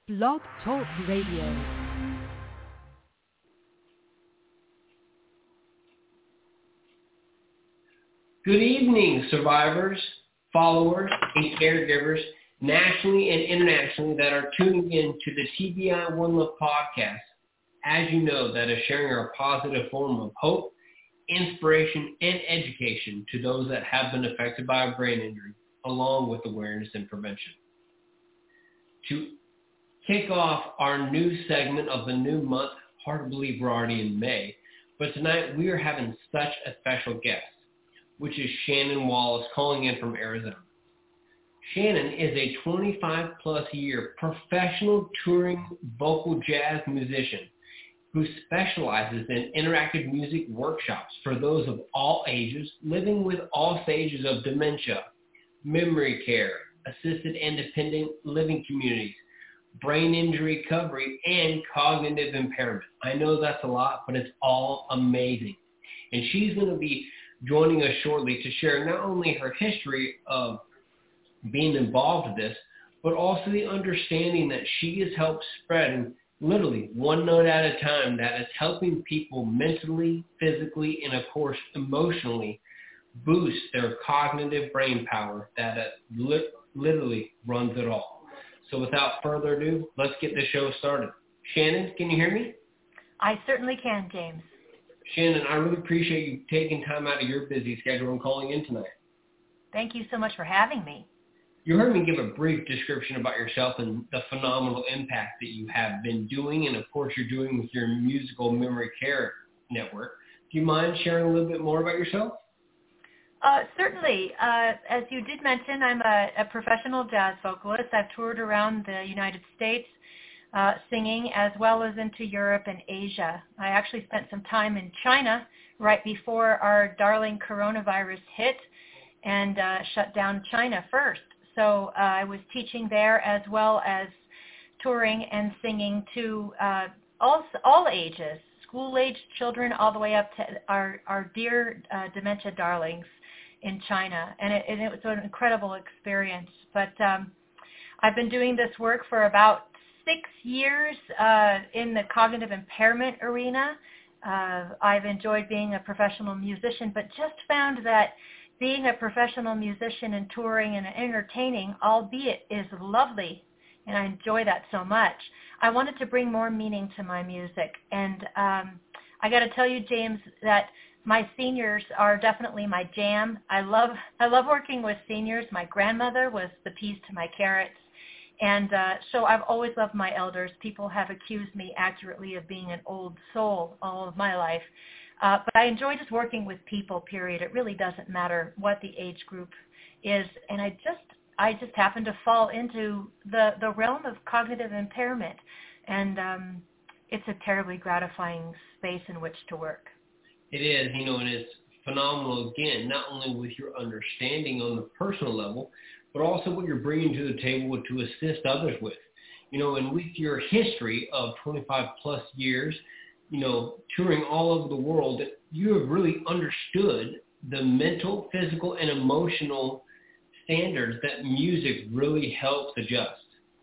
Blog Talk Radio. Good evening, survivors, followers, and caregivers, nationally and internationally, that are tuning in to the TBI One Love podcast. As you know, that is sharing our positive form of hope, inspiration, and education to those that have been affected by a brain injury, along with awareness and prevention. To kick off our new segment of the new month, hard to believe we're already in May, but tonight we are having such a special guest, which is Shannon Wallace, calling in from Arizona. Shannon is a 25-plus year professional touring vocal jazz musician who specializes in interactive music workshops for those of all ages, living with all stages of dementia, memory care, assisted independent living communities, brain injury recovery, and cognitive impairment. I know that's a lot, but it's all amazing. And she's going to be joining us shortly to share not only her history of being involved with this, but also the understanding that she has helped spread, literally one note at a time, that is helping people mentally, physically, and of course emotionally boost their cognitive brain power that literally runs it all. So without further ado, let's get the show started. Shannon, can you hear me? I certainly can, James. Shannon, I really appreciate you taking time out of your busy schedule and calling in tonight. Thank you so much for having me. You heard me give a brief description about yourself and the phenomenal impact that you have been doing, and of course you're doing with your musical memory care network. Do you mind sharing a little bit more about yourself? Certainly. As you did mention, I'm a professional jazz vocalist. I've toured around the United States singing, as well as into Europe and Asia. I actually spent some time in China right before our darling coronavirus hit and shut down China first. So I was teaching there as well as touring and singing to all ages, school-aged children all the way up to our dear dementia darlings in China. And it was an incredible experience. But I've been doing this work for about 6 years in the cognitive impairment arena. I've enjoyed being a professional musician, but just found that being a professional musician and touring and entertaining, albeit, is lovely, and I enjoy that so much. I wanted to bring more meaning to my music, and I got to tell you, James, that my seniors are definitely my jam. I love working with seniors. My grandmother was the peas to my carrots. And so I've always loved my elders. People have accused me accurately of being an old soul all of my life. But I enjoy just working with people, period. It really doesn't matter what the age group is. And I just happen to fall into the realm of cognitive impairment. And it's a terribly gratifying space in which to work. It is, and it's phenomenal, again, not only with your understanding on the personal level, but also what you're bringing to the table to assist others with. And with your history of 25-plus years, touring all over the world, you have really understood the mental, physical, and emotional standards that music really helps adjust.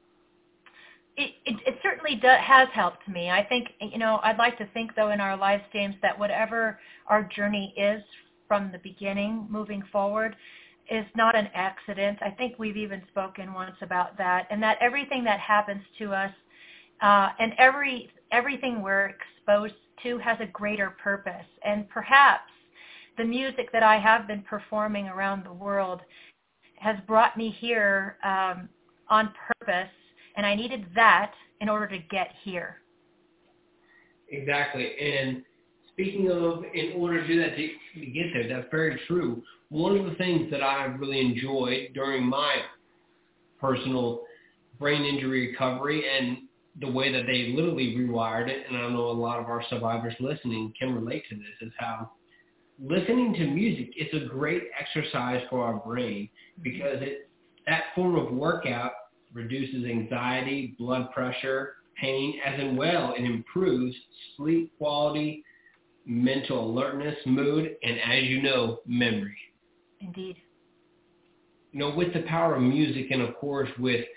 It certainly has helped me. I think, I'd like to think, though, in our lives, James, that whatever our journey is from the beginning moving forward is not an accident. I think we've even spoken once about that, and that everything that happens to us and everything we're exposed to has a greater purpose. And perhaps the music that I have been performing around the world has brought me here on purpose, and I needed that in order to get here. Exactly. And speaking of, in order to do that, to get there, that's very true. One of the things that I've really enjoyed during my personal brain injury recovery, and the way that they literally rewired it, and I know a lot of our survivors listening can relate to this, is how listening to music is a great exercise for our brain, because that form of workout reduces anxiety, blood pressure, pain, as well. It improves sleep quality, mental alertness, mood, and as you know, memory. Indeed. With the power of music, and of course with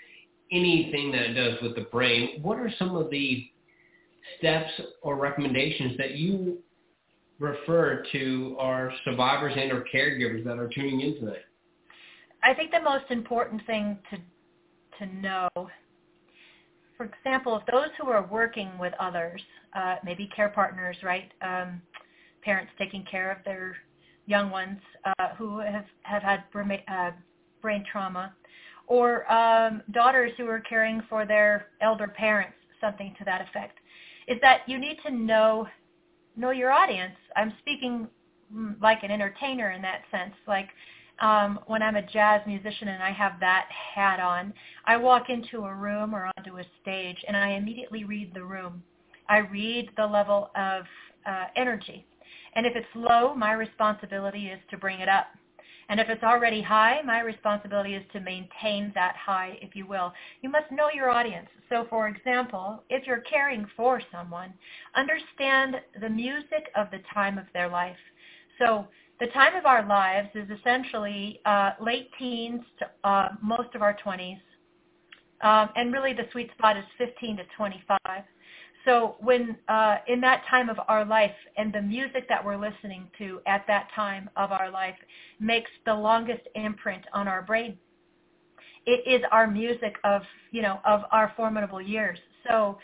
anything that it does with the brain, what are some of the steps or recommendations that you refer to our survivors and our caregivers that are tuning in tonight? I think the most important thing to know, for example, if those who are working with others, maybe care partners, right, parents taking care of their young ones who have had brain trauma, or daughters who are caring for their elder parents, something to that effect, is that you need to know your audience. I'm speaking like an entertainer in that sense. Like when I'm a jazz musician and I have that hat on, I walk into a room or onto a stage and I immediately read the room. I read the level of energy. And if it's low, my responsibility is to bring it up. And if it's already high, my responsibility is to maintain that high, if you will. You must know your audience. So, for example, if you're caring for someone, understand the music of the time of their life. So the time of our lives is essentially late teens to most of our 20s. And really the sweet spot is 15 to 25. So when in that time of our life and the music that we're listening to at that time of our life makes the longest imprint on our brain. It is our music of our formidable years. So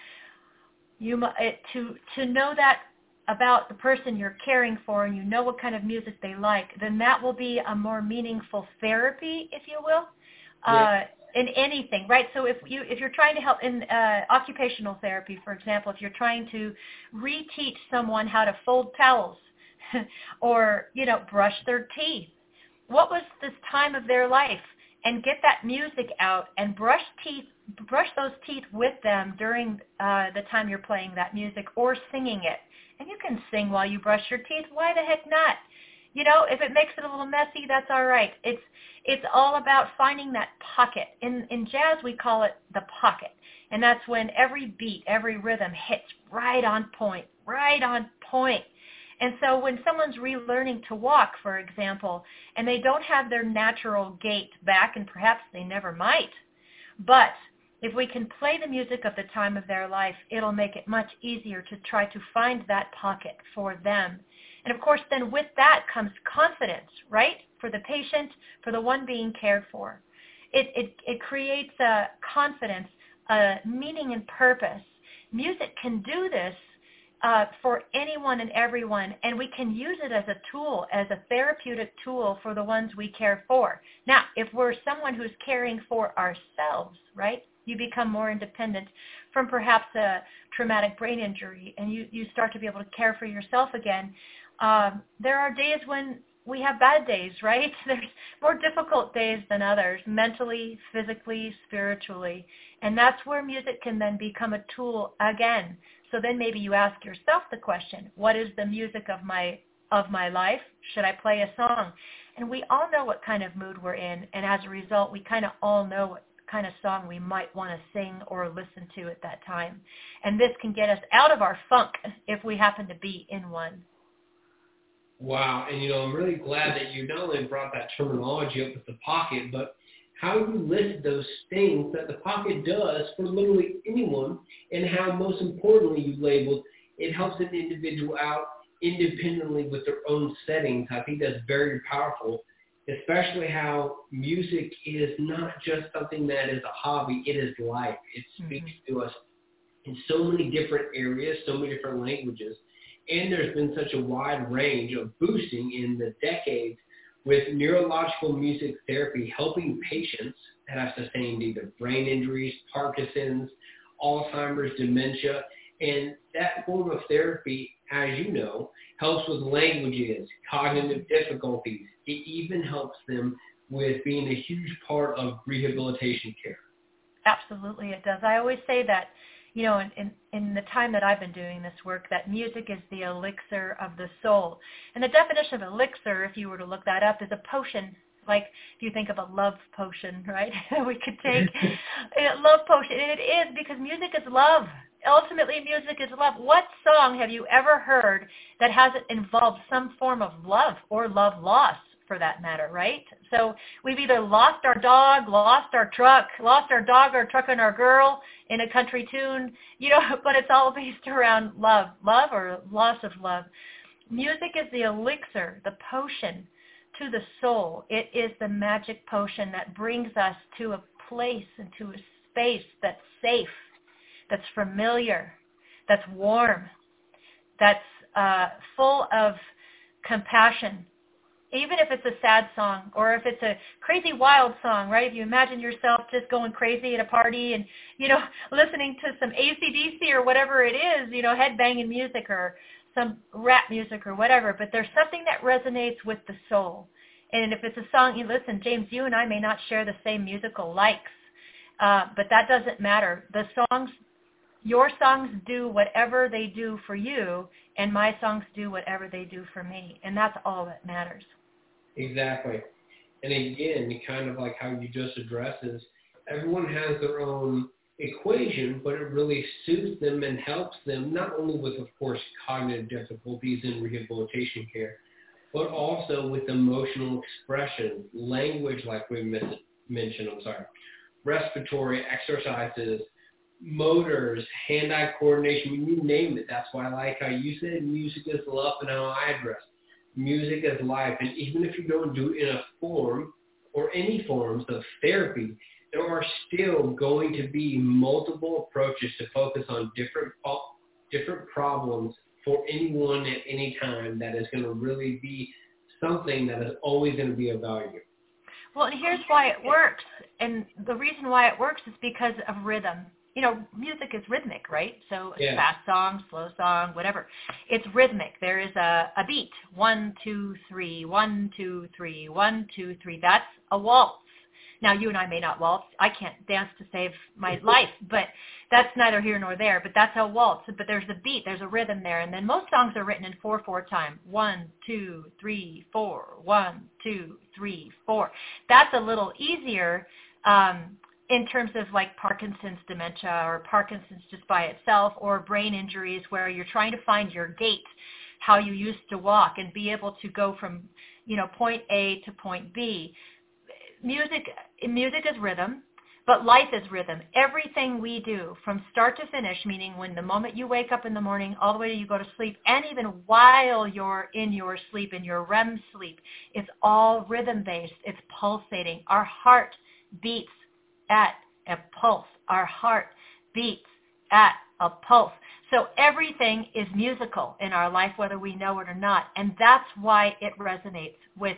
to know that about the person you're caring for and you know what kind of music they like, then that will be a more meaningful therapy, if you will. In anything, right? So if you're trying to help in occupational therapy, for example, if you're trying to reteach someone how to fold towels or, brush their teeth, what was this time of their life? And get that music out and brush those teeth with them during the time you're playing that music or singing it. And you can sing while you brush your teeth. Why the heck not? If it makes it a little messy, that's all right. It's all about finding that pocket. In jazz, we call it the pocket. And that's when every beat, every rhythm hits right on point, right on point. And so when someone's relearning to walk, for example, and they don't have their natural gait back, and perhaps they never might, but if we can play the music of the time of their life, it'll make it much easier to try to find that pocket for them. And of course, then with that comes confidence, right? For the patient, for the one being cared for. It creates a confidence, a meaning and purpose. Music can do this for anyone and everyone, and we can use it as a tool, as a therapeutic tool for the ones we care for. Now, if we're someone who's caring for ourselves, right? You become more independent from perhaps a traumatic brain injury, and you start to be able to care for yourself again. There are days when we have bad days, right? There's more difficult days than others, mentally, physically, spiritually. And that's where music can then become a tool again. So then maybe you ask yourself the question, what is the music of my life? Should I play a song? And we all know what kind of mood we're in. And as a result, we kind of all know what kind of song we might want to sing or listen to at that time. And this can get us out of our funk if we happen to be in one. Wow. And, I'm really glad that you not only brought that terminology up with the pocket, but how you list those things that the pocket does for literally anyone, and how, most importantly, you labeled it helps an individual out independently with their own settings. I think that's very powerful, especially how music is not just something that is a hobby. It is life. It speaks to us in so many different areas, so many different languages. And there's been such a wide range of boosting in the decades with neurological music therapy helping patients that have sustained either brain injuries, Parkinson's, Alzheimer's, dementia. And that form of therapy, as you know, helps with languages, cognitive difficulties. It even helps them with being a huge part of rehabilitation care. Absolutely, it does. I always say that, in the time that I've been doing this work, that music is the elixir of the soul. And the definition of elixir, if you were to look that up, is a potion. Like if you think of a love potion, right? We could take a love potion. And it is, because music is love. Ultimately, music is love. What song have you ever heard that hasn't involved some form of love or love loss, for that matter, right? So we've either lost our dog, lost our truck, lost our dog, our truck, and our girl in a country tune, but it's all based around love or loss of love. Music is the elixir, the potion to the soul. It is the magic potion that brings us to a place and to a space that's safe, that's familiar, that's warm, that's full of compassion. Even if it's a sad song or if it's a crazy wild song, right? If you imagine yourself just going crazy at a party and, listening to some AC/DC or whatever it is, headbanging music or some rap music or whatever, but there's something that resonates with the soul. And if it's a song you listen, James, you and I may not share the same musical likes, but that doesn't matter. Your songs do whatever they do for you, and my songs do whatever they do for me, and that's all that matters. Exactly. And again, kind of like how you just addressed is, everyone has their own equation, but it really suits them and helps them, not only with, of course, cognitive difficulties in rehabilitation care, but also with emotional expression, language like we mentioned, respiratory exercises, motors, hand-eye coordination, you name it. That's why I like how you said music is love and how I address music is life. And even if you don't do it in a form or any forms of therapy, there are still going to be multiple approaches to focus on different problems for anyone at any time. That is going to really be something that is always going to be of value. Well, and here's why it works. And the reason why it works is because of rhythm. Music is rhythmic, right? So it's fast song, slow song, whatever. It's rhythmic. There is a beat. 1, 2, 3, 1, 2, 3, 1, 2, 3. That's a waltz. Now, you and I may not waltz. I can't dance to save my life, but that's neither here nor there. But that's a waltz. But there's a beat. There's a rhythm there. And then most songs are written in 4/4 time. 1, 2, 3, 4. 1, 2, 3, 4. That's a little easier in terms of like Parkinson's dementia or Parkinson's just by itself, or brain injuries where you're trying to find your gait, how you used to walk, and be able to go from, point A to point B. Music is rhythm, but life is rhythm. Everything we do from start to finish, meaning when the moment you wake up in the morning all the way till you go to sleep, and even while you're in your sleep, in your REM sleep, it's all rhythm-based. It's pulsating. Our heart beats at a pulse. Our heart beats at a pulse. So everything is musical in our life, whether we know it or not. And that's why it resonates with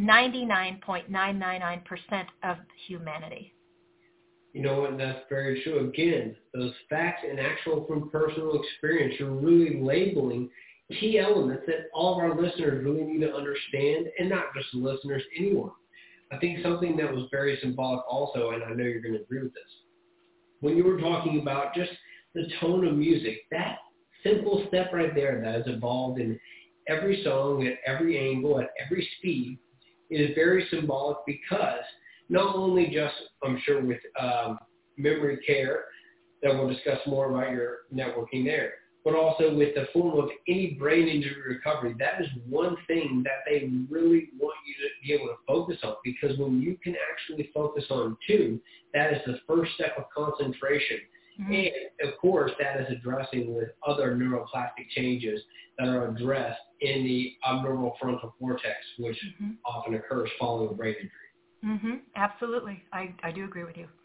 99.999% of humanity. You know what? That's very true. Again, those facts and actual from personal experience, you're really labeling key elements that all of our listeners really need to understand, and not just the listeners, anyone. I think something that was very symbolic also, and I know you're going to agree with this, when you were talking about just the tone of music, that simple step right there that has evolved in every song, at every angle, at every speed, is very symbolic, because not only just, I'm sure, with memory care, that we'll discuss more about your networking there, but also with the form of any brain injury recovery, that is one thing that they really want you to be able to focus on, because when you can actually focus on two, that is the first step of concentration. Mm-hmm. And, of course, that is addressing with other neuroplastic changes that are addressed in the abnormal frontal cortex, which often occurs following a brain injury. Mm-hmm. Absolutely. I do agree with you.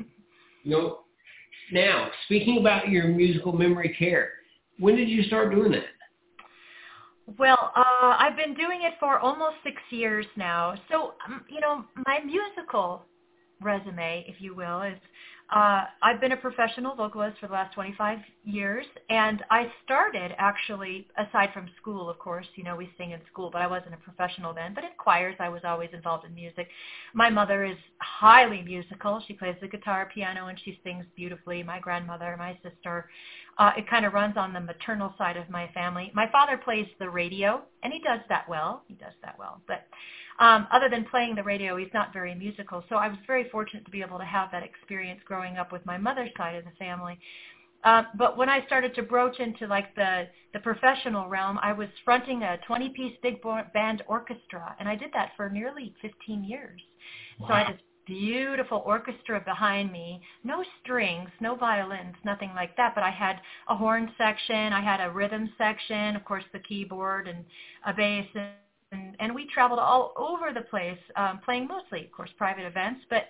Now, speaking about your musical memory care, when did you start doing that? Well, I've been doing it for almost 6 years now. So, my musical resume, if you will, is I've been a professional vocalist for the last 25 years, and I started actually, aside from school, of course, we sing in school, but I wasn't a professional then, but in choirs I was always involved in music. My mother is highly musical. She plays the guitar, piano, and she sings beautifully. My grandmother, my sister, it kind of runs on the maternal side of my family. My father plays the radio, and he does that well. But other than playing the radio, he's not very musical. So I was very fortunate to be able to have that experience growing up with my mother's side of the family. But when I started to broach into like the professional realm, I was fronting a 20-piece big band orchestra, and I did that for nearly 15 years. Wow. So I had this beautiful orchestra behind me, no strings, no violins, nothing like that, but I had a horn section, I had a rhythm section, of course the keyboard and a bass, and we traveled all over the place, playing mostly, of course, private events, but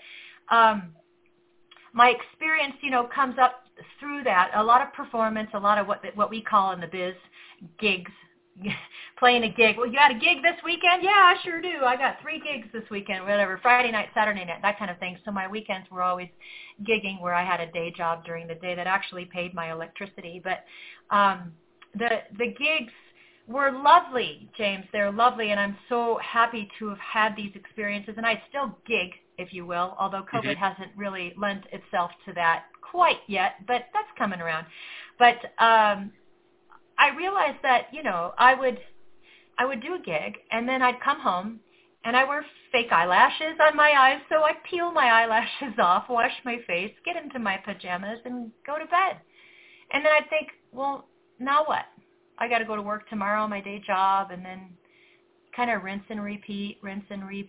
my experience, comes up through that, a lot of performance, a lot of what we call in the biz gigs, playing a gig. Well, you got a gig this weekend? Yeah, I sure do. I got 3 gigs this weekend, whatever, Friday night, Saturday night, that kind of thing. So my weekends were always gigging where I had a day job during the day that actually paid my electricity. But the gigs were lovely, James. They're lovely, and I'm so happy to have had these experiences. And I still gig, if you will, although COVID hasn't really lent itself to that quite yet, but that's coming around. But I realized that, I would do a gig, and then I'd come home, and I wear fake eyelashes on my eyes, so I'd peel my eyelashes off, wash my face, get into my pajamas, and go to bed. And then I'd think, well, now what? I got to go to work tomorrow, my day job, and then kind of rinse and repeat. And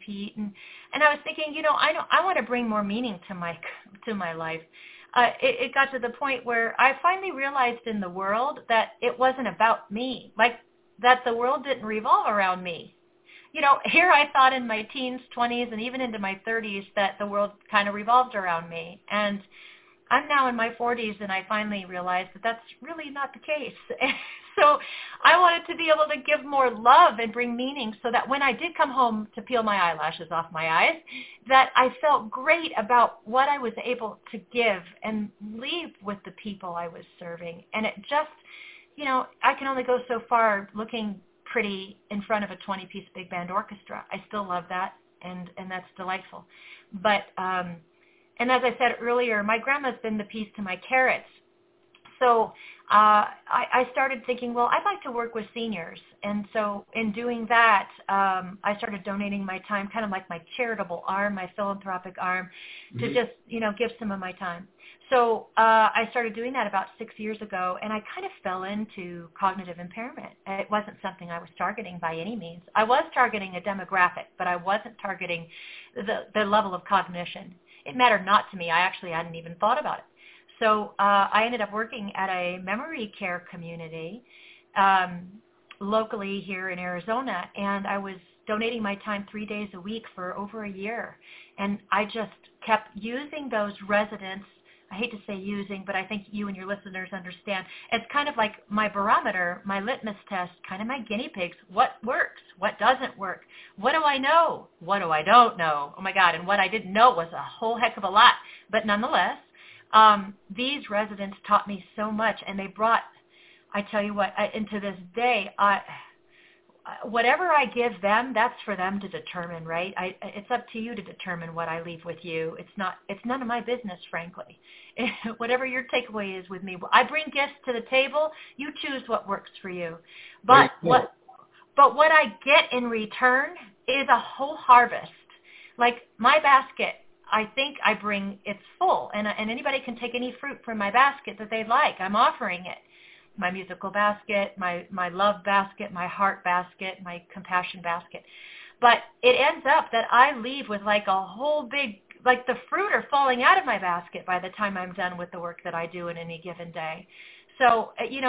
I was thinking, I want to bring more meaning to my life. It got to the point where I finally realized in the world that it wasn't about me, like that the world didn't revolve around me. Here I thought in my teens, 20s, and even into my 30s that the world kind of revolved around me. And I'm now in my 40s, and I finally realized that that's really not the case. So I wanted to be able to give more love and bring meaning so that when I did come home to peel my eyelashes off my eyes, that I felt great about what I was able to give and leave with the people I was serving. And it just, I can only go so far looking pretty in front of a 20-piece big band orchestra. I still love that, and that's delightful. But, and as I said earlier, my grandma's been the piece to my carrots. So I started thinking, well, I'd like to work with seniors. And so in doing that, I started donating my time, kind of like my charitable arm, my philanthropic arm, to just, give some of my time. So I started doing that about 6 years ago, and I kind of fell into cognitive impairment. It wasn't something I was targeting by any means. I was targeting a demographic, but I wasn't targeting the level of cognition. It mattered not to me. I actually hadn't even thought about it. So I ended up working at a memory care community locally here in Arizona, and I was donating my time 3 days a week for over a year. And I just kept using those residents. I hate to say using, but I think you and your listeners understand. It's kind of like my barometer, my litmus test, kind of my guinea pigs. What works? What doesn't work? What do I know? What do I don't know? Oh, my God. And what I didn't know was a whole heck of a lot. But nonetheless, these residents taught me so much, and they brought, I tell you what, and to this day, whatever I give them, that's for them to determine, right? It's up to you to determine what I leave with you. It's none of my business, frankly. Whatever your takeaway is with me, I bring gifts to the table. You choose what works for you. But what I get in return is a whole harvest. Like my basket, I think I bring, it's full, and anybody can take any fruit from my basket that they like. I'm offering it. My musical basket, my love basket, my heart basket, my compassion basket. But it ends up that I leave with like a whole big, like the fruit are falling out of my basket by the time I'm done with the work that I do in any given day. So,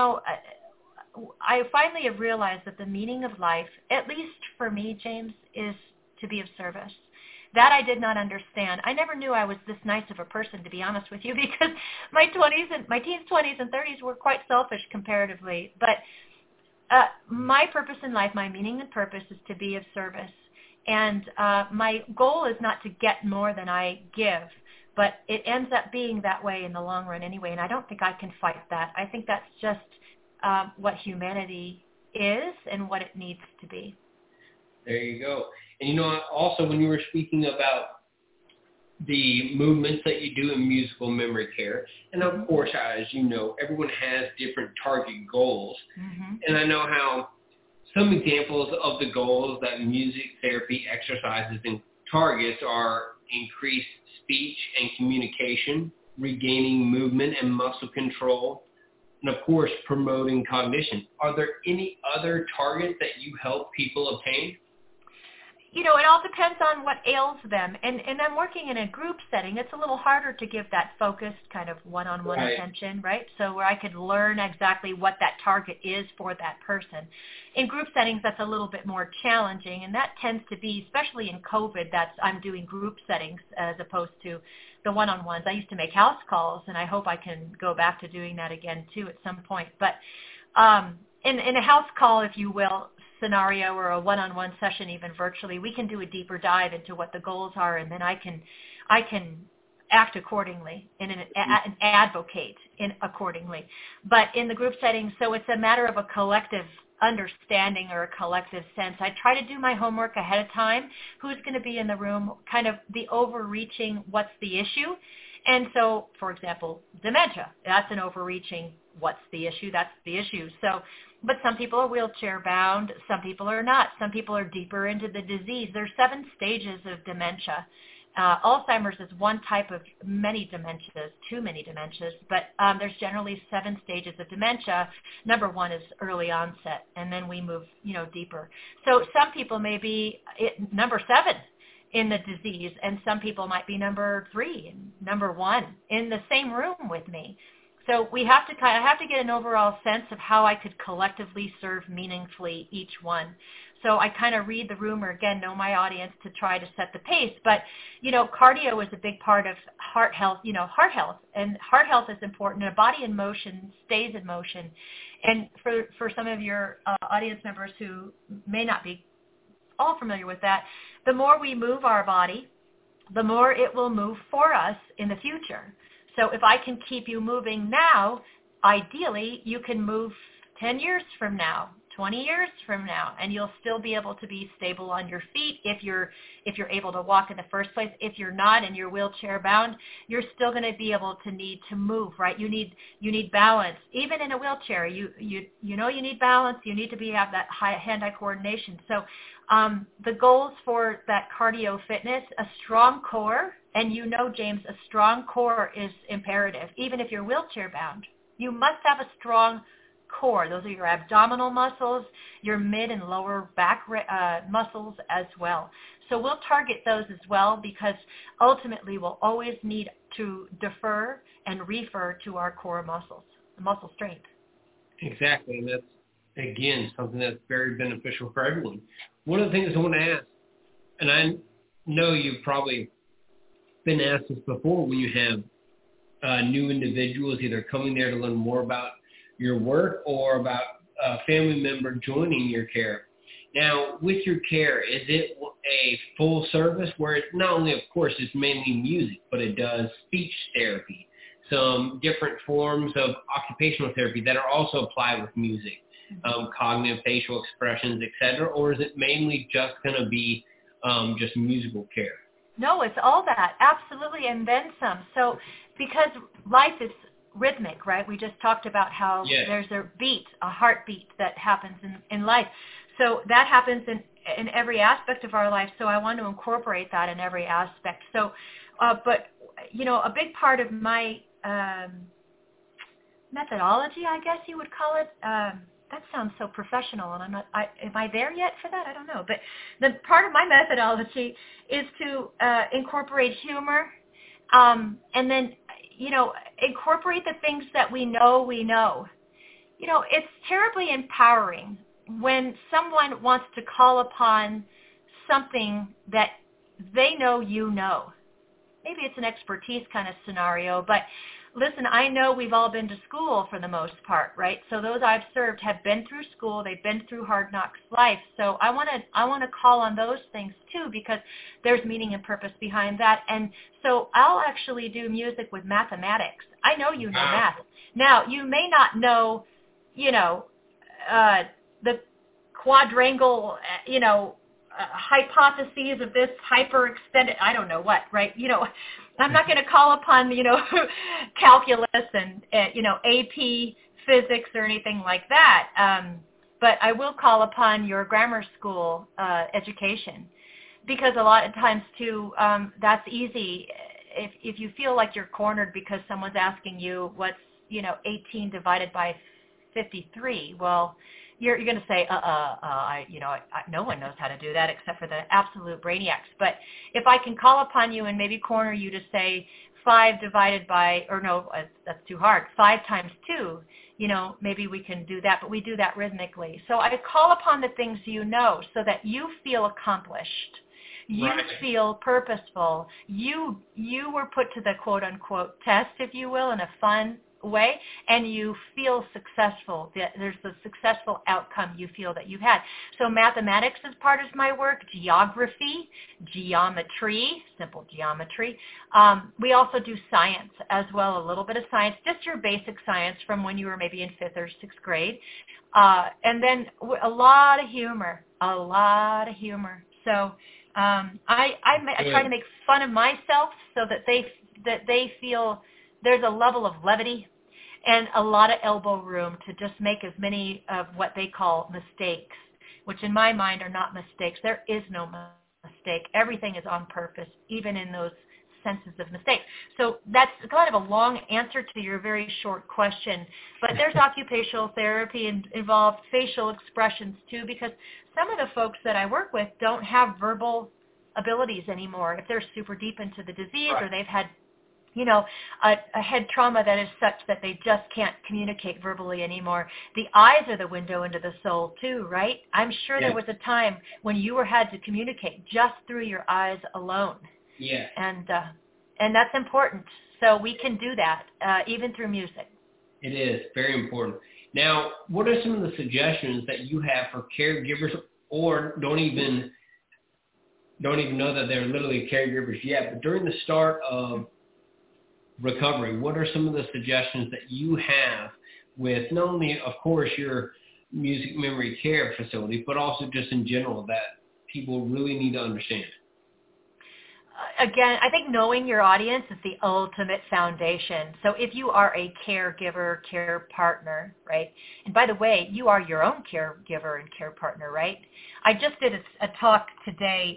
I finally have realized that the meaning of life, at least for me, James, is to be of service. That I did not understand. I never knew I was this nice of a person, to be honest with you, because my teens, 20s, and 30s were quite selfish comparatively. But my purpose in life, my meaning and purpose is to be of service. And my goal is not to get more than I give, but it ends up being that way in the long run anyway, and I don't think I can fight that. I think that's just what humanity is and what it needs to be. There you go. And, also when you were speaking about the movements that you do in musical memory care, and of course, as you know, everyone has different target goals. Mm-hmm. And I know how some examples of the goals that music therapy exercises and targets are increased speech and communication, regaining movement and muscle control, and of course, promoting cognition. Are there any other targets that you help people obtain? It all depends on what ails them. And I'm working in a group setting. It's a little harder to give that focused kind of one-on-one attention, right? So where I could learn exactly what that target is for that person. In group settings, that's a little bit more challenging, and that tends to be, especially in COVID, I'm doing group settings as opposed to the one-on-ones. I used to make house calls, and I hope I can go back to doing that again, too, at some point. But in a house call, if you will, scenario or a one-on-one session, even virtually, we can do a deeper dive into what the goals are, and then I can act accordingly and advocate accordingly. But in the group setting, so it's a matter of a collective understanding or a collective sense. I try to do my homework ahead of time. Who's going to be in the room? Kind of the overreaching, what's the issue? And so, for example, dementia, that's an overreaching, what's the issue? That's the issue. So, but some people are wheelchair bound, some people are not. Some people are deeper into the disease. There's 7 stages of dementia. Alzheimer's is one type of many dementias, too many dementias, but there's generally 7 stages of dementia. Number 1 is early onset, and then we move, deeper. So some people may be number 7 in the disease, and some people might be number 3, number 1 in the same room with me. So we have to get an overall sense of how I could collectively serve meaningfully each one. So I kind of read the room, or again, know my audience to try to set the pace. But, cardio is a big part of heart health, and heart health is important. A body in motion stays in motion. And for some of your audience members who may not be all familiar with that, the more we move our body, the more it will move for us in the future. So if I can keep you moving now, ideally you can move 10 years from now, 20 years from now, and you'll still be able to be stable on your feet if you're able to walk in the first place. If you're not and you're wheelchair bound, you're still going to be able to need to move, right? You need balance. Even in a wheelchair, you need balance. You need to have that hand-eye coordination. So the goals for that cardio fitness, a strong core, and James, a strong core is imperative. Even if you're wheelchair bound, you must have a strong core. Those are your abdominal muscles, your mid and lower back muscles as well. So we'll target those as well, because ultimately we'll always need to defer and refer to our core muscles, muscle strength. Exactly, and that's, again, something that's very beneficial for everyone. One of the things I want to ask, and I know you've probably been asked this before when you have new individuals either coming there to learn more about your work or about a family member joining your care. Now, with your care, is it a full service where it not only, of course, it's mainly music, but it does speech therapy, some different forms of occupational therapy that are also applied with music, cognitive facial expressions, etc., or is it mainly just going to be just musical care? No, it's all that, absolutely, and then some. So because life is rhythmic, right? We just talked about how there's a beat, a heartbeat that happens in life. So that happens in every aspect of our life. So I want to incorporate that in every aspect. So, but, a big part of my methodology, I guess you would call it, that sounds so professional, and am I there yet for that? I don't know. But the part of my methodology is to incorporate humor, and then, incorporate the things that we know. It's terribly empowering when someone wants to call upon something that they know you know. Maybe it's an expertise kind of scenario, but listen, I know we've all been to school for the most part, right? So those I've served have been through school. They've been through hard knocks life. So I want to call on those things too, because there's meaning and purpose behind that. And so I'll actually do music with mathematics. I know you know math. Now, you may not know, the quadrangle, hypotheses of this hyper-extended, I don't know what, right? I'm not going to call upon, calculus and, AP physics or anything like that. But I will call upon your grammar school education, because a lot of times too, that's easy. if you feel like you're cornered because someone's asking you what's 18 divided by 53, well, you're going to say, no one knows how to do that except for the absolute brainiacs. But if I can call upon you and maybe corner you to say 5 divided by, or no, that's too hard, 5 times 2, maybe we can do that, but we do that rhythmically. So I call upon the things you know so that you feel accomplished. You feel purposeful. You were put to the quote-unquote test, if you will, in a fun way, and you feel successful. There's the successful outcome you feel that you've had. So mathematics is part of my work, geography, geometry, simple geometry. We also do science as well, a little bit of science, just your basic science from when you were maybe in 5th or 6th grade. And then a lot of humor. So I try to make fun of myself so that they feel there's a level of levity and a lot of elbow room to just make as many of what they call mistakes, which in my mind are not mistakes. There is no mistake. Everything is on purpose, even in those senses of mistake. So that's kind of a long answer to your very short question. But there's occupational therapy involved, facial expressions too, because some of the folks that I work with don't have verbal abilities anymore. If they're super deep into the disease or they've had a head trauma that is such that they just can't communicate verbally anymore. The eyes are the window into the soul too, right? I'm sure there was a time when you had to communicate just through your eyes alone. Yeah. And that's important. So we can do that even through music. It is very important. Now, what are some of the suggestions that you have for caregivers or don't even know that they're literally caregivers yet, but during the start of recovery, what are some of the suggestions that you have with not only, of course, your music memory care facility, but also just in general that people really need to understand? Again, I think knowing your audience is the ultimate foundation. So if you are a caregiver, care partner, right? And by the way, you are your own caregiver and care partner, right? I just did a talk today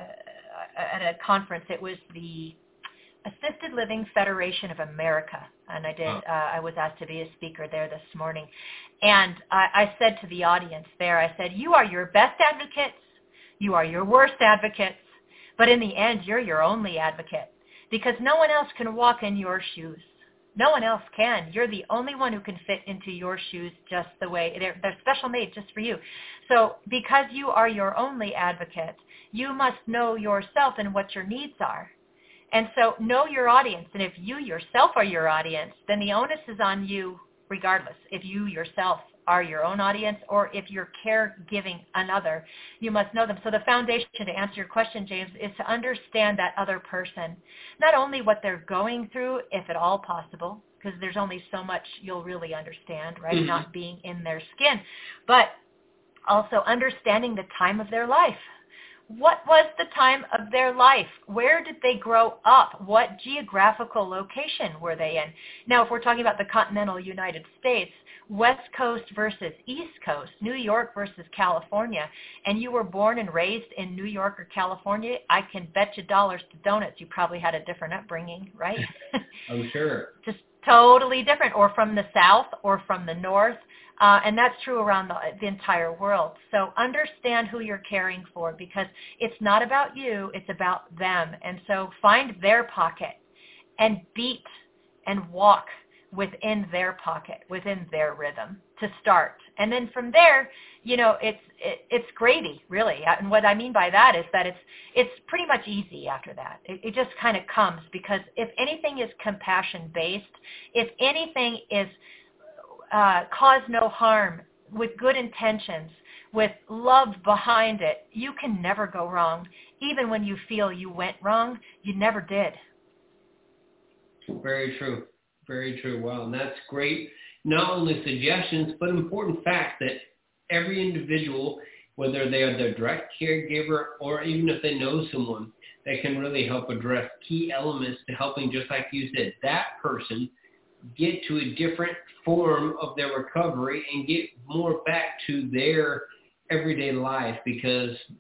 at a conference. It was the Assisted Living Federation of America, and I was asked to be a speaker there this morning. And I said to the audience there, I said, you are your best advocates, you are your worst advocates, but in the end, you're your only advocate because no one else can walk in your shoes. No one else can. You're the only one who can fit into your shoes just the way they're special made just for you. So because you are your only advocate, you must know yourself and what your needs are. And so know your audience. And if you yourself are your audience, then the onus is on you regardless. If you yourself are your own audience or if you're caregiving another, you must know them. So the foundation to answer your question, James, is to understand that other person, not only what they're going through, if at all possible, because there's only so much you'll really understand, right, not being in their skin, but also understanding the time of their life. What was the time of their life? Where did they grow up? What geographical location were they in? Now, if we're talking about the continental United States, West Coast versus East Coast, New York versus California, and you were born and raised in New York or California, I can bet you dollars to donuts you probably had a different upbringing, right? I'm sure. Just totally different, or from the South or from the North. And that's true around the entire world. So understand who you're caring for because it's not about you, it's about them. And so find their pocket and beat and walk within their pocket, within their rhythm to start. And then from there, it's gravy, really. And what I mean by that is that it's pretty much easy after that. It just kind of comes because if anything is compassion-based, if anything is cause no harm, with good intentions, with love behind it, you can never go wrong. Even when you feel you went wrong, you never did. Very true. Very true. Wow, and that's great. Not only suggestions, but important fact that every individual, whether they are their direct caregiver or even if they know someone, that can really help address key elements to helping, just like you said, that person get to a different form of their recovery and get more back to their everyday life because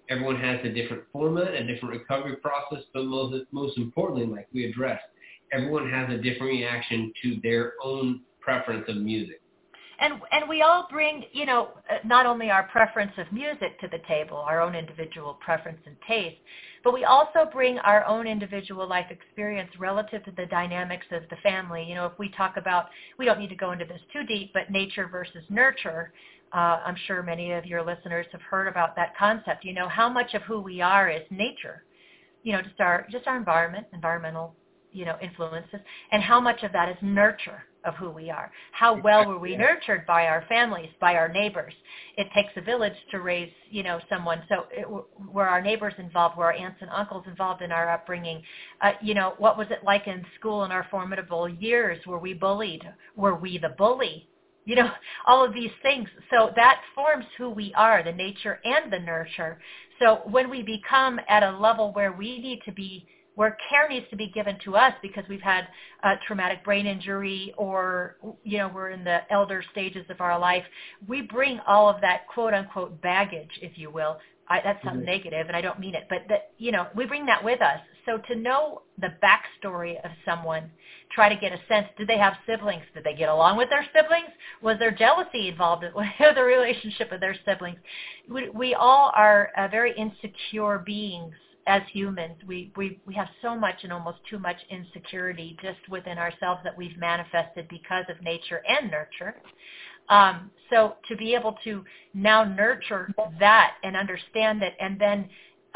Everyone has a different format, a different recovery process, but most importantly, like we addressed, everyone has a different reaction to their own preference of music. And we all bring, not only our preference of music to the table, our own individual preference and taste, but we also bring our own individual life experience relative to the dynamics of the family. If we talk about, we don't need to go into this too deep, but nature versus nurture, I'm sure many of your listeners have heard about that concept. How much of who we are is nature, just our environment, environmental, influences, and how much of that is nurture of who we are. How well were we nurtured by our families, by our neighbors? It takes a village to raise, someone. So were our neighbors involved? Were our aunts and uncles involved in our upbringing? What was it like in school in our formidable years? Were we bullied? Were we the bully? All of these things. So that forms who we are, the nature and the nurture. So when we become at a level where we need to be, where care needs to be given to us because we've had a traumatic brain injury or, we're in the elder stages of our life, we bring all of that quote-unquote baggage, if you will. That sounds negative, and I don't mean it, but we bring that with us. So to know the backstory of someone, try to get a sense, did they have siblings? Did they get along with their siblings? Was there jealousy involved in the relationship with their siblings? We all are very insecure beings. As humans, we have so much and almost too much insecurity just within ourselves that we've manifested because of nature and nurture. So to be able to now nurture that and understand it and then,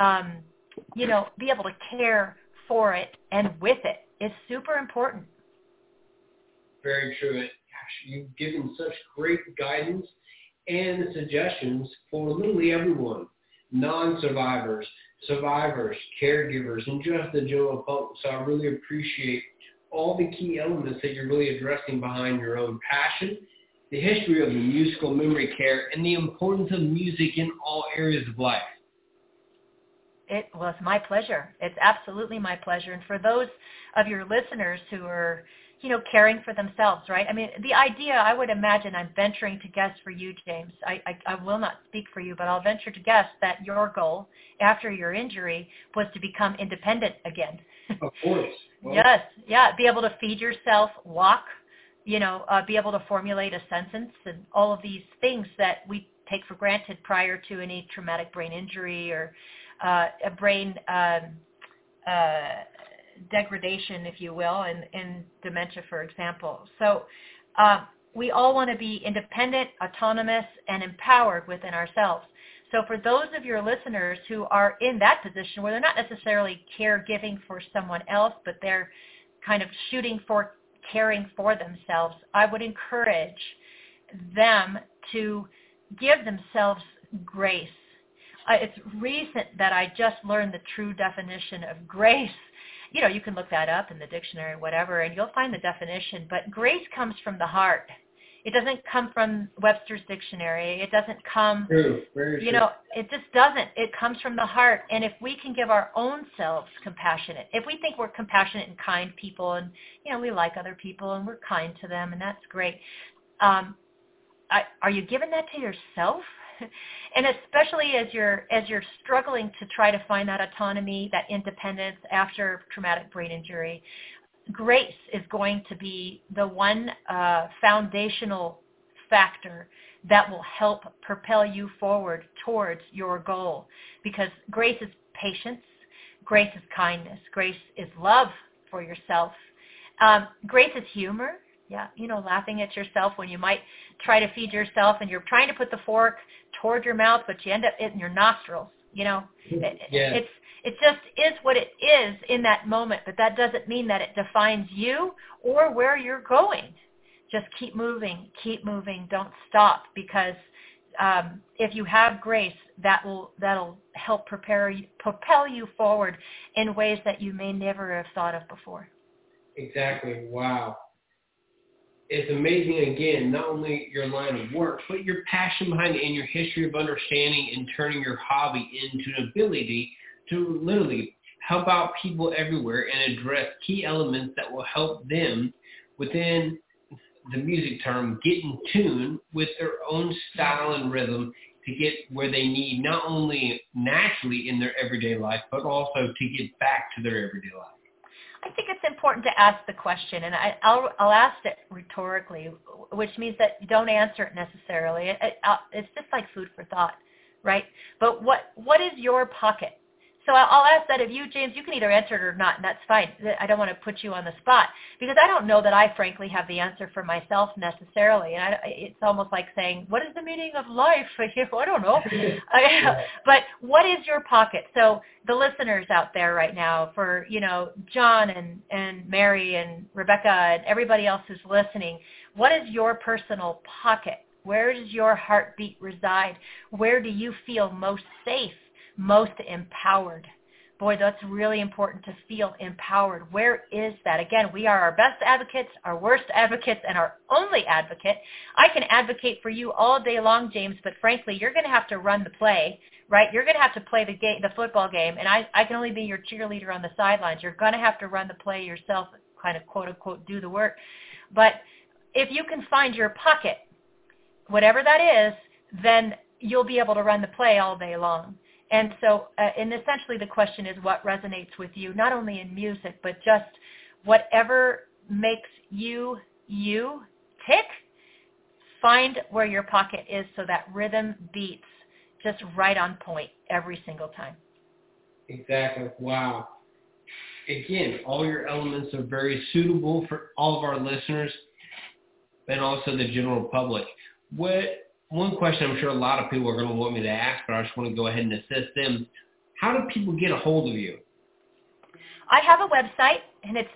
be able to care for it and with it is super important. Very true. Gosh, you've given such great guidance and suggestions for literally everyone, non-survivors, survivors, caregivers, and just the general public. So I really appreciate all the key elements that you're really addressing behind your own passion, the history of the musical memory care, and the importance of music in all areas of life. It was my pleasure. It's absolutely my pleasure. And for those of your listeners who are, caring for themselves, right? I mean, the idea, I would imagine, I'm venturing to guess for you, James. I will not speak for you, but I'll venture to guess that your goal after your injury was to become independent again. Of course. Well, yes. Yeah. Be able to feed yourself, walk, be able to formulate a sentence and all of these things that we take for granted prior to any traumatic brain injury or a brain degradation, if you will, in dementia, for example. So we all want to be independent, autonomous, and empowered within ourselves. So for those of your listeners who are in that position where they're not necessarily caregiving for someone else, but they're kind of shooting for caring for themselves, I would encourage them to give themselves grace. It's recent that I just learned the true definition of grace. You can look that up in the dictionary, whatever, and you'll find the definition. But grace comes from the heart. It doesn't come from Webster's dictionary. It doesn't come, True. Very true. It just doesn't. It comes from the heart. And if we can give our own selves compassionate, if we think we're compassionate and kind people and, we like other people and we're kind to them and that's great, are you giving that to yourself? And especially as you're struggling to try to find that autonomy, that independence after traumatic brain injury, grace is going to be the one foundational factor that will help propel you forward towards your goal. Because grace is patience, grace is kindness, grace is love for yourself. Grace is humor. Yeah, laughing at yourself when you might try to feed yourself and you're trying to put the fork toward your mouth, but you end up in your nostrils. It just is what it is in that moment, but that doesn't mean that it defines you or where you're going. Just keep moving, don't stop, because if you have grace, that'll help propel you forward in ways that you may never have thought of before. Exactly. Wow. It's amazing, again, not only your line of work, but your passion behind it and your history of understanding and turning your hobby into an ability to literally help out people everywhere and address key elements that will help them, within the music term, get in tune with their own style and rhythm to get where they need, not only naturally in their everyday life, but also to get back to their everyday life? I think it's important to ask the question, and I'll ask it rhetorically, which means that you don't answer it necessarily. It's just like food for thought, right? But what is your pocket? So I'll ask that of you, James. You can either answer it or not, and that's fine. I don't want to put you on the spot because I don't know that I frankly have the answer for myself necessarily. And it's almost like saying, what is the meaning of life? I don't know. But what is your pocket? So the listeners out there right now for, John and Mary and Rebecca and everybody else who's listening, what is your personal pocket? Where does your heartbeat reside? Where do you feel most safe? Most empowered? Boy, that's really important to feel empowered. Where is that? Again, we are our best advocates, our worst advocates, and our only advocate. I can advocate for you all day long, James, but frankly, you're going to have to run the play, right? You're going to have to play the football game, and I can only be your cheerleader on the sidelines. You're going to have to run the play yourself, kind of quote unquote do the work. But if you can find your pocket, whatever that is, then you'll be able to run the play all day long. And so, and essentially the question is what resonates with you, not only in music, but just whatever makes you tick, find where your pocket is so that rhythm beats just right on point every single time. Exactly. Wow. Again, all your elements are very suitable for all of our listeners and also the general public. One question I'm sure a lot of people are going to want me to ask, but I just want to go ahead and assist them. How do people get a hold of you? I have a website, and it's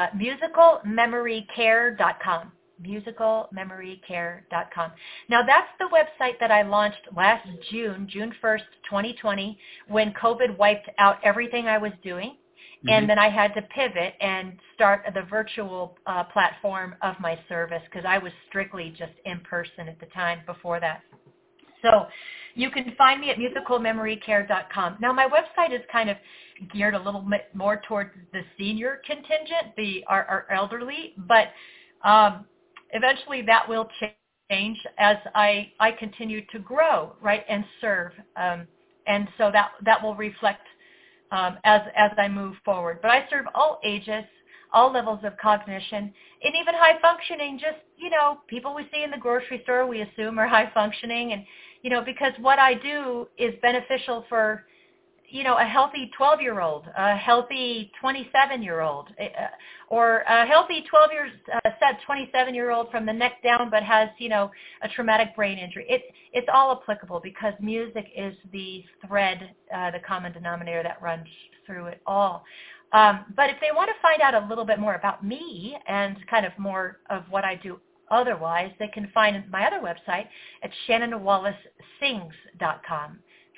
musicalmemorycare.com. musicalmemorycare.com. Now, that's the website that I launched last June 1st, 2020, when COVID wiped out everything I was doing. And then I had to pivot and start the virtual platform of my service because I was strictly just in person at the time before that. So you can find me at musicalmemorycare.com. Now, my website is kind of geared a little bit more towards the senior contingent, our elderly, but eventually that will change as I continue to grow, right, and serve. And so that will reflect as I move forward. But I serve all ages, all levels of cognition, and even high functioning, just, people we see in the grocery store we assume are high functioning. And, because what I do is beneficial for, a healthy 12-year-old, a healthy 27-year-old, or a healthy 27-year-old from the neck down but has, a traumatic brain injury. It's all applicable because music is the thread, the common denominator that runs through it all. But if they want to find out a little bit more about me and kind of more of what I do otherwise, they can find my other website at ShannonWallaceSings.com.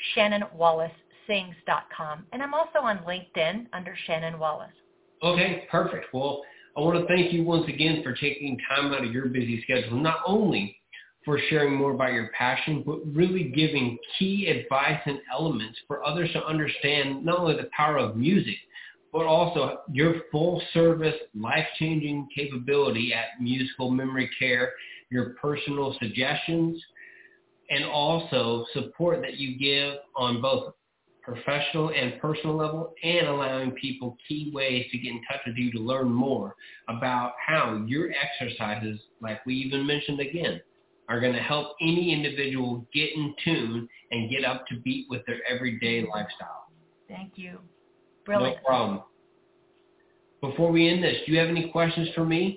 ShannonWallaceSings.com. And I'm also on LinkedIn under Shannon Wallace. Okay, perfect. Well, I want to thank you once again for taking time out of your busy schedule, not only for sharing more about your passion, but really giving key advice and elements for others to understand not only the power of music, but also your full-service, life-changing capability at Musical Memory Care, your personal suggestions, and also support that you give on both professional and personal level, and allowing people key ways to get in touch with you to learn more about how your exercises, like we even mentioned again, are going to help any individual get in tune and get up to beat with their everyday lifestyle. Thank you. Brilliant. No problem. Before we end this, do you have any questions for me?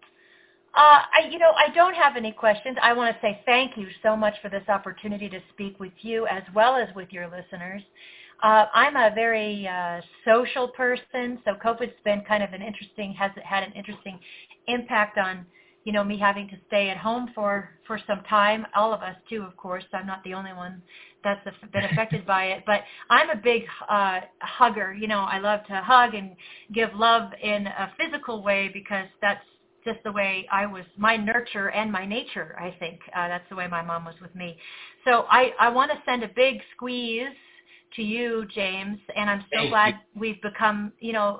I don't have any questions. I want to say thank you so much for this opportunity to speak with you as well as with your listeners. I'm a very social person, so COVID's been kind of has had an interesting impact on, me having to stay at home for some time. All of us too, of course. I'm not the only one that's been affected by it. But I'm a big hugger. I love to hug and give love in a physical way because that's just the way I was, my nurture and my nature, I think. That's the way my mom was with me. So I want to send a big squeeze to you, James, and I'm so glad we've become,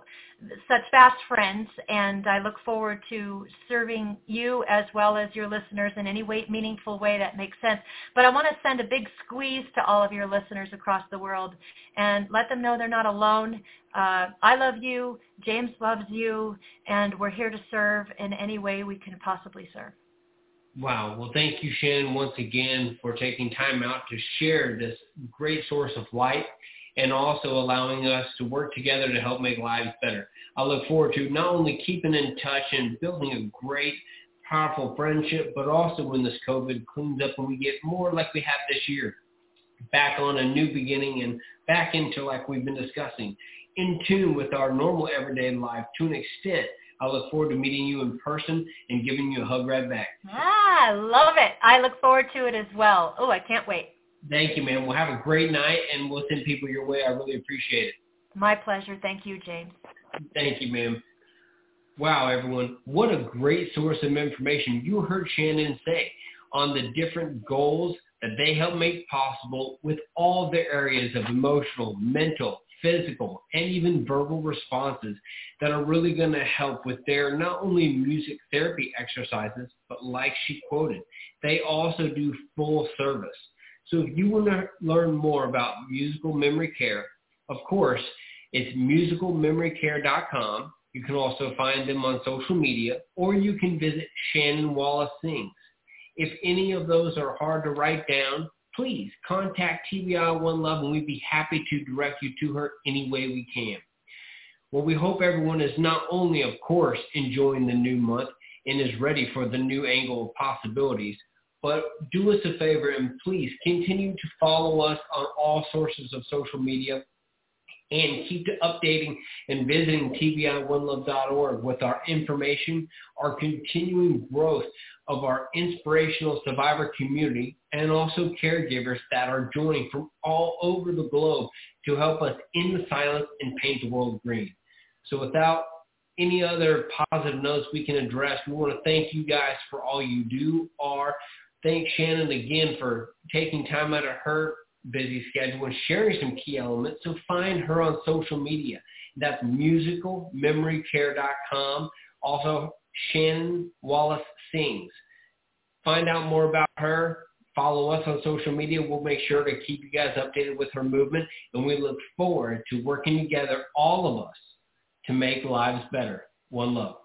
such fast friends, and I look forward to serving you as well as your listeners in any meaningful way that makes sense. But I want to send a big squeeze to all of your listeners across the world and let them know they're not alone. I love you, James loves you, and we're here to serve in any way we can possibly serve. Wow. Well, thank you, Shannon, once again for taking time out to share this great source of light and also allowing us to work together to help make lives better. I look forward to not only keeping in touch and building a great, powerful friendship, but also when this COVID cleans up and we get more like we have this year, back on a new beginning and back into, like we've been discussing, in tune with our normal everyday life to an extent. I look forward to meeting you in person and giving you a hug right back. I love it. I look forward to it as well. Oh, I can't wait. Thank you, man. We'll have a great night, and we'll send people your way. I really appreciate it. My pleasure. Thank you, James. Thank you, ma'am. Wow, everyone. What a great source of information you heard Shannon say on the different goals that they help make possible with all their areas of emotional, mental, physical, and even verbal responses that are really going to help with their not only music therapy exercises, but like she quoted, they also do full service. So if you want to learn more about musical memory care, of course, it's musicalmemorycare.com. You can also find them on social media, or you can visit Shannon Wallace Sings. If any of those are hard to write down, please contact TBI One Love, and we'd be happy to direct you to her any way we can. Well, we hope everyone is not only, of course, enjoying the new month and is ready for the new angle of possibilities, but do us a favor and please continue to follow us on all sources of social media and keep updating and visiting tbi1love.org with our information, our continuing growth of our inspirational survivor community, and also caregivers that are joining from all over the globe to help us end the silence and paint the world green. So without any other positive notes we can address, we want to thank you guys for all you do. Thank Shannon again for taking time out of her busy schedule and sharing some key elements. So find her on social media. That's musicalmemorycare.com. Also, Shannon Wallace Sings. Find out more about her. Follow us on social media. We'll make sure to keep you guys updated with her movement. And we look forward to working together, all of us, to make lives better. One love.